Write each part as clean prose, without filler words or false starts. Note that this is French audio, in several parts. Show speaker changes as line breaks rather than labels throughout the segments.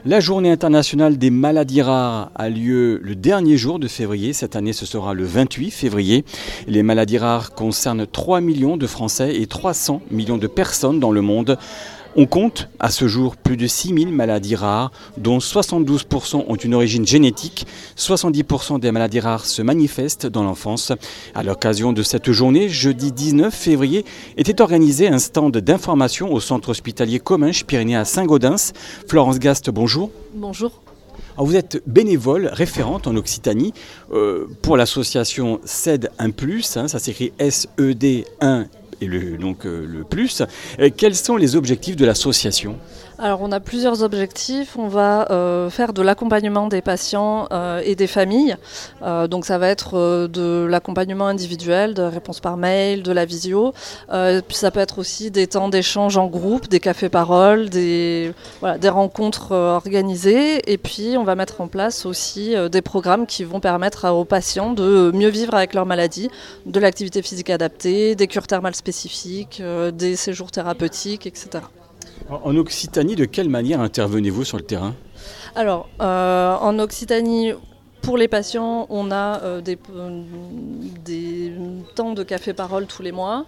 La journée internationale des maladies rares a lieu le dernier jour de février. Cette année, ce sera le 28 février. Les maladies rares concernent 3 millions de Français et 300 millions de personnes dans le monde. On compte à ce jour plus de 6000 maladies rares, dont 72% ont une origine génétique. 70% des maladies rares se manifestent dans l'enfance. À l'occasion de cette journée, jeudi 19 février, était organisé un stand d'information au centre hospitalier Comminges-Pyrénées à Saint-Gaudens. Florence Gast, bonjour.
Bonjour.
Alors vous êtes bénévole, référente en Occitanie pour l'association SED 1+, ça s'écrit SED 1 et le plus. Quels sont les objectifs de l'association ?
Alors on a plusieurs objectifs. On va faire de l'accompagnement des patients et des familles. Donc ça va être de l'accompagnement individuel, de réponse par mail, de la visio. Puis ça peut être aussi des temps d'échange en groupe, des cafés-paroles, des rencontres organisées. Et puis on va mettre en place aussi des programmes qui vont permettre aux patients de mieux vivre avec leur maladie, de l'activité physique adaptée, des cures thermales spécifiques, des séjours thérapeutiques, etc.
En Occitanie, de quelle manière intervenez-vous sur le terrain ?
Alors, en Occitanie, pour les patients, on a des temps de café-parole tous les mois.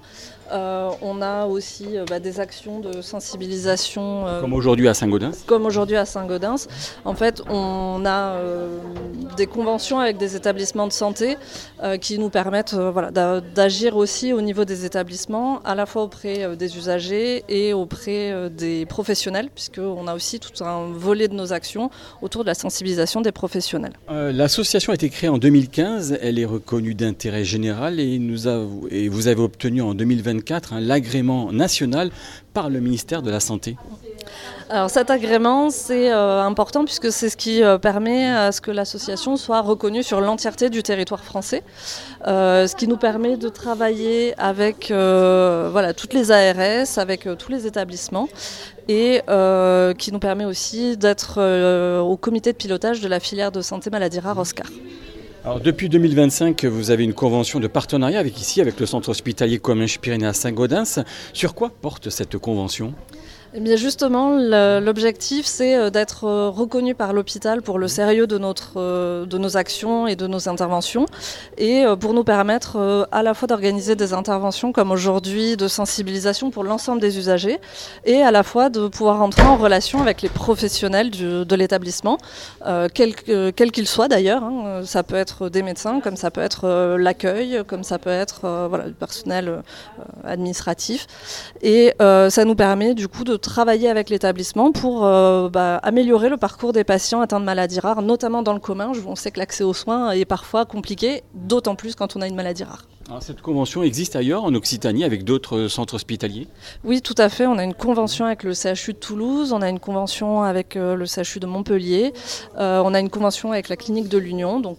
On a aussi des actions de sensibilisation.
Comme aujourd'hui à Saint-Gaudens ?
Comme aujourd'hui à Saint-Gaudens. En fait, on a des conventions avec des établissements de santé qui nous permettent d'agir aussi au niveau des établissements, à la fois auprès des usagers et auprès des professionnels, puisqu'on a aussi tout un volet de nos actions autour de la sensibilisation des professionnels.
L'association a été créée en 2015, elle est reconnue d'intérêt général et vous avez obtenu en 2024 l'agrément national par le ministère de la Santé.
Alors cet agrément, c'est important puisque c'est ce qui permet à ce que l'association soit reconnue sur l'entièreté du territoire français. Ce qui nous permet de travailler avec toutes les ARS, avec tous les établissements et qui nous permet aussi d'être au comité de pilotage de la filière de santé maladies rares Oscar.
Alors, depuis 2025, vous avez une convention de partenariat avec le centre hospitalier Comminges-Pyrénées à Saint-Gaudens. Sur quoi porte cette convention ?
Eh bien justement, l'objectif, c'est d'être reconnu par l'hôpital pour le sérieux de nos actions et de nos interventions et pour nous permettre à la fois d'organiser des interventions comme aujourd'hui de sensibilisation pour l'ensemble des usagers et à la fois de pouvoir entrer en relation avec les professionnels de l'établissement, quels qu'ils soient d'ailleurs. Ça peut être des médecins, comme ça peut être l'accueil, comme ça peut être le personnel administratif. Et ça nous permet du coup de travailler avec l'établissement pour améliorer le parcours des patients atteints de maladies rares, notamment dans le Comminges où on sait que l'accès aux soins est parfois compliqué, d'autant plus quand on a une maladie rare.
Alors, cette convention existe ailleurs en Occitanie avec d'autres centres hospitaliers ?
Oui, tout à fait. On a une convention avec le CHU de Toulouse, on a une convention avec le CHU de Montpellier, on a une convention avec la clinique de l'Union. Donc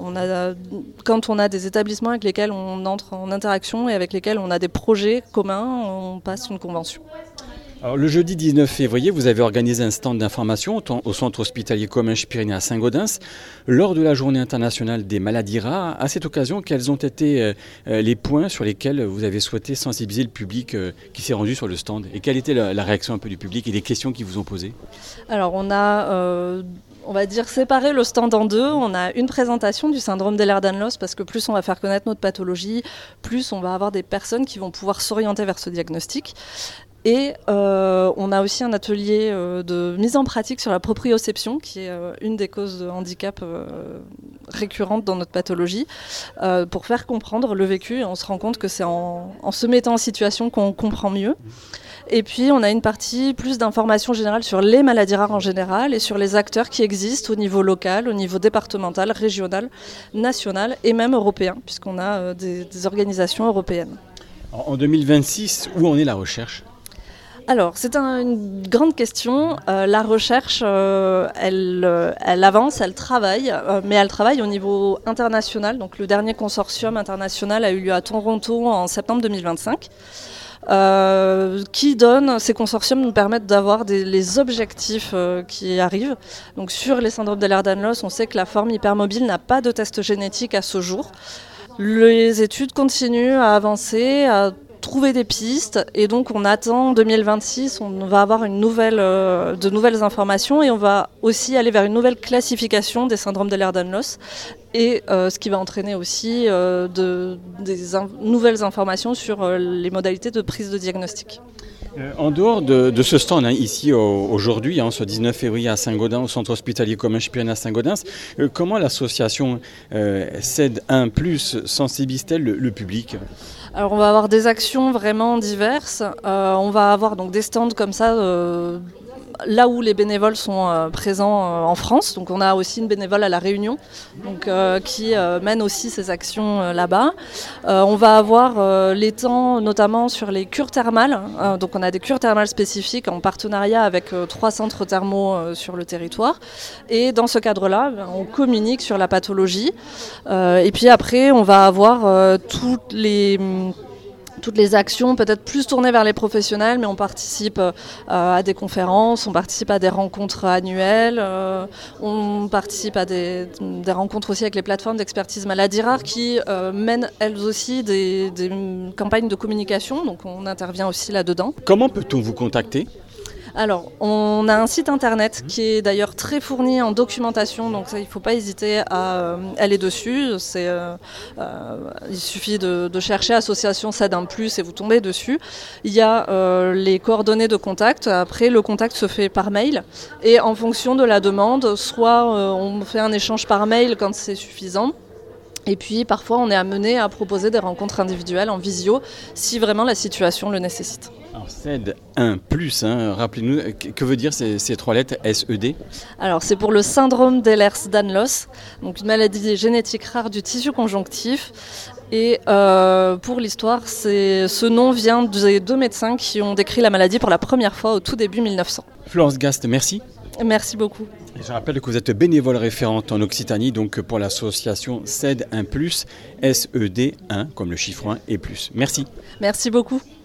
quand on a des établissements avec lesquels on entre en interaction et avec lesquels on a des projets communs, on passe une convention.
Alors, le jeudi 19 février, vous avez organisé un stand d'information au centre hospitalier Comminges-Pyrénées à Saint-Gaudens lors de la journée internationale des maladies rares. À cette occasion, quels ont été les points sur lesquels vous avez souhaité sensibiliser le public qui s'est rendu sur le stand ? Et quelle était la réaction un peu du public et les questions qu'ils vous ont posées ?
Alors on a... on va dire séparer le stand en deux. On a une présentation du syndrome d'Ehlers-Danlos parce que plus on va faire connaître notre pathologie, plus on va avoir des personnes qui vont pouvoir s'orienter vers ce diagnostic. Et on a aussi un atelier de mise en pratique sur la proprioception, qui est une des causes de handicap récurrentes dans notre pathologie, pour faire comprendre le vécu. Et on se rend compte que c'est en se mettant en situation qu'on comprend mieux. Et puis on a une partie plus d'informations générales sur les maladies rares en général et sur les acteurs qui existent au niveau local, au niveau départemental, régional, national et même européen, puisqu'on a des organisations européennes.
En 2026, où en est la recherche ?
Alors, c'est une grande question. La recherche, elle avance, elle travaille, mais elle travaille au niveau international. Donc, le dernier consortium international a eu lieu à Toronto en septembre 2025. Ces consortiums nous permettent d'avoir les objectifs qui arrivent. Donc, sur les syndromes d'Ehlers-Danlos, on sait que la forme hypermobile n'a pas de test génétique à ce jour. Les études continuent à avancer, à trouver des pistes et donc on attend 2026, on va avoir de nouvelles informations et on va aussi aller vers une nouvelle classification des syndromes de Ehlers-Danlos et ce qui va entraîner aussi nouvelles informations sur les modalités de prise de diagnostic.
En dehors de ce stand ici aujourd'hui, ce 19 février à Saint-Gaudens, au centre hospitalier commun Schipien à Saint-Gaudens, comment l'association SAID1+, sensibilise-t-elle le public ?
Alors on va avoir des actions vraiment diverses, on va avoir donc des stands comme ça là où les bénévoles sont présents en France. Donc on a aussi une bénévole à La Réunion qui mène aussi ces actions là-bas. On va avoir les temps notamment sur les cures thermales. Donc on a des cures thermales spécifiques en partenariat avec 3 centres thermaux sur le territoire. Et dans ce cadre-là, on communique sur la pathologie. Et puis après, on va avoir toutes les actions peut-être plus tournées vers les professionnels, mais on participe à des conférences, on participe à des rencontres annuelles, on participe à des rencontres aussi avec les plateformes d'expertise maladies rares qui mènent elles aussi des campagnes de communication, donc on intervient aussi là-dedans.
Comment peut-on vous contacter ?
Alors, on a un site internet qui est d'ailleurs très fourni en documentation, donc ça, il ne faut pas hésiter à aller dessus. Il suffit de chercher Association SAID1+, et vous tombez dessus. Il y a les coordonnées de contact. Après, le contact se fait par mail. Et en fonction de la demande, soit on fait un échange par mail quand c'est suffisant. Et puis, parfois, on est amené à proposer des rencontres individuelles en visio, si vraiment la situation le nécessite.
Alors, SAID1+, rappelez-nous, que veut dire ces 3 lettres SED ?
Alors, c'est pour le syndrome d'Ehlers-Danlos, donc une maladie génétique rare du tissu conjonctif. Et pour l'histoire, ce nom vient des 2 médecins qui ont décrit la maladie pour la première fois au tout début 1900.
Florence Gast, merci.
Merci beaucoup.
Et je rappelle que vous êtes bénévole référente en Occitanie, donc pour l'association SAID1+, SED1, comme le chiffre 1 et plus. Merci.
Merci beaucoup.